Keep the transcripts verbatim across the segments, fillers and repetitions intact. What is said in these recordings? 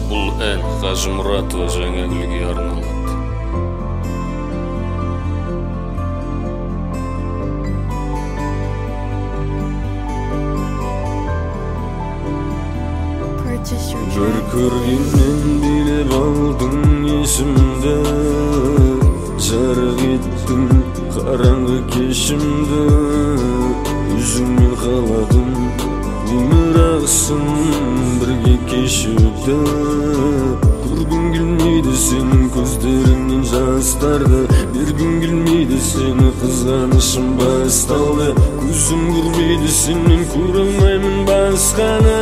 Бұл ән Қажымұратова Жаңагүлге арналады. Бір көргеннен билеп алдың есімді, жарық еттің қараңғы кешімді. Өзіңмен қаладым өмір ағысын бірге кешуді. Көргім келмейді сенің көздеріңнен жастарды, бергім келмейді сені қызғанышым басталды. Көзім көрмейді сенен көре алмаймын басқаны.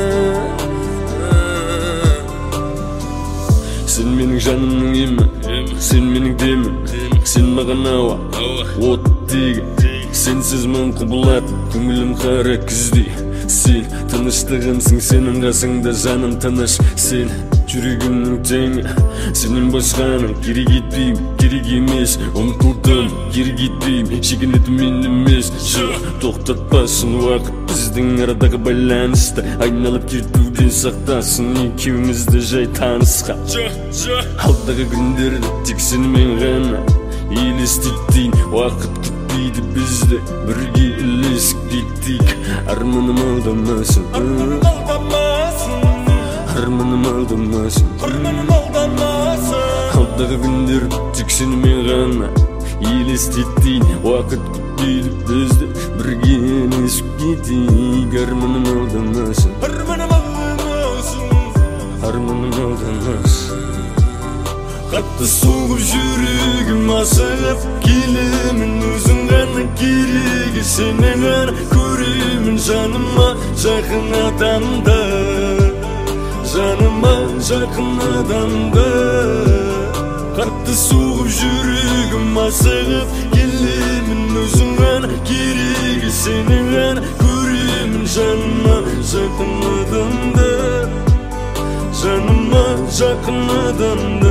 Сен менің жанымның емі, сен менің демім, сен маған ауа, оттегі. Сенсіз мен құбылат, көңілім қара күздей. Сен тыныштығымсың, сенің қасыңда жаным тыныш. Сен жүрегімнің теңі, сенен басқаның керек етпейм, керек емес. Ұмтылдым, керек етпейм, шегінетім мен емес. Тоқтатпасын уақыт біздің арадағы байланысты, айналып кетуден сақтасын екеумізді жай танысқа. Алдағы күндерді тек сенімен ғана елестетейін, уақыт күтпейді бізді, бірге ілесіп кеттейік. Арманым алдамасын, арманым алдамасын, алдағы күндерді тек сенімен ғана елестетейін, уақыт күтпейді бізді, бірге ілесіп кеттейік. Арманым алдамасын, арманым алдамасын. Қатты соғып жүрегім асығып келемін, өзің ғана керегі, сенен ғана көремін. Жаныма жақын адамды, жаныма жақын адамды. Қатты соғып жүрегім асығып келемін, өзің ғана керегі, сенен ғана көремін. Жаныма жақын адамды, жаныма жақын адамды.